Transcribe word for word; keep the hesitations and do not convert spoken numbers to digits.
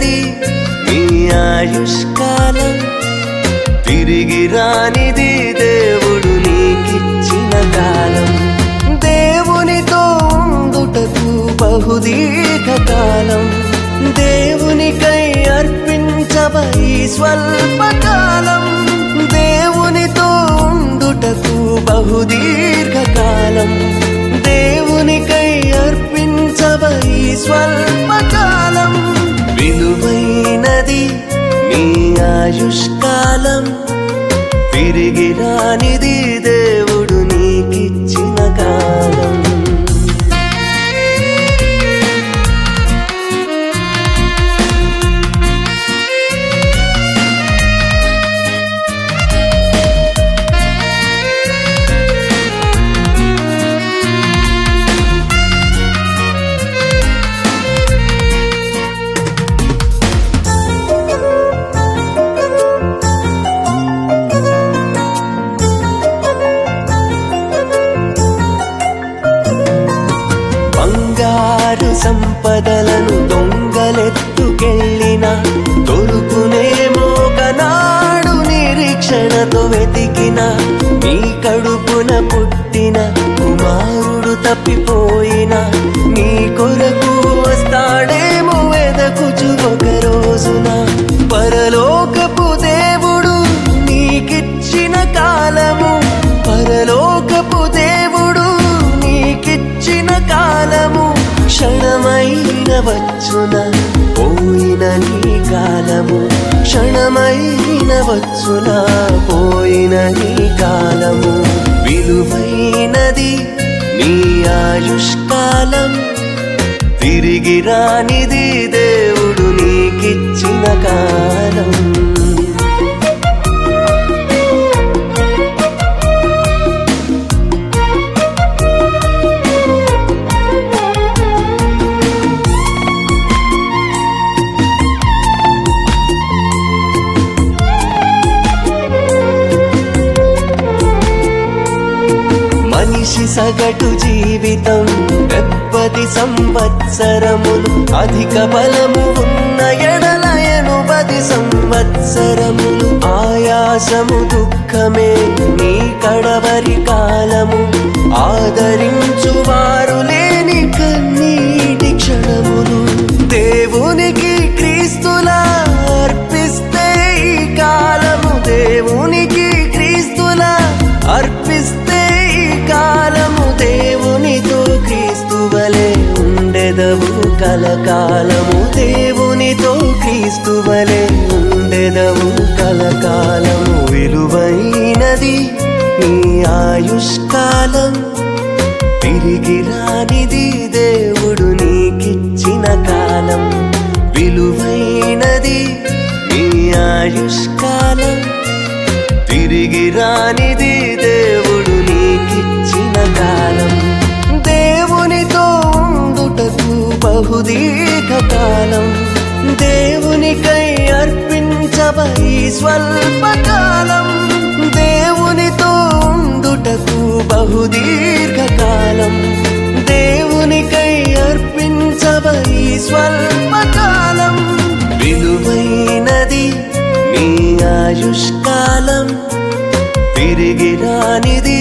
విలువైనది నీ ఆయుష్కాలం, తిరిగి రానిది దేవుడు నీకిచ్చిన కాలం. దేవునితో ఉండుటకు బహుదీర్ఘకాలం, దేవునికై అర్పించబై స్వల్పకాలం. దేవునితో ఉండుటకు బహుదీర్ఘకాలం, దేవునికై అర్పించబై స్వల్పకాలం. విలువైనది నీ ఆయుష్కాలం, తిరిగి రానిది దేవుడు నీకిచ్చిన కాలం. సంపదలను దొంగలెత్తుకెళ్ళిన దొరుకునేమో కనాడు నిరీక్షణతో వెతికిన, నీ కడుపున పుట్టిన కుమారుడు తప్పిపోయిన, నీ కొరకు వస్తాడేమో వెదకుచు ఒక రోజున. పరలోకపు దేవుడు నీకిచ్చిన కాలము, పరలోకపు దేవుడు నీకిచ్చిన కాలము. క్షణమైన వచ్చున పోయిన నీ కాలము, క్షణమైన వచ్చున పోయిన నీ కాలము. విలువైనది నీ ఆయుష్కాలం, తిరిగి రానిది దేవుడు నీకిచ్చిన కాలం. మనిషి సగటు జీవితం డెబ్బది సంవత్సరములు, అధిక బలము ఉన్న ఎడల ఎనుబది సంవత్సరములు. ఆయాసము దుఃఖమే నీ కడవరి కాలము, ఆదరించువారు లేని కన్నీటి క్షణములు. దేవునికి క్రీస్తులా అర్పిస్తే ఈ కాలము, దేవునికి క్రీస్తులా అర్పిస్తే కాలము. దేవునితో క్రీస్తువలే ఉండెదవు కలకాలము, దేవునితో క్రీస్తువలే ఉండెదవు కలకాలము. విలువైనది నీ ఆయుష్కాలం, తిరిగి రానిది దేవుడు నీకిచ్చిన కాలం. విలువైనది నీ ఆయుష్కాలం, తిరిగి రానిది దేవుడు నీకిచ్చిన కాలం. దేవునితో ఉండుటకు బహుదీర్ఘకాలం, దేవునికై అర్పించబై స్వల్పకాలం. దేవునితో ఉండుటకు బహుదీర్ఘకాలం, దేవునికై అర్పించబై స్వల్పకాలం. విలువైనది నీ ఆయుష్కాలం, తిరిగి రానిది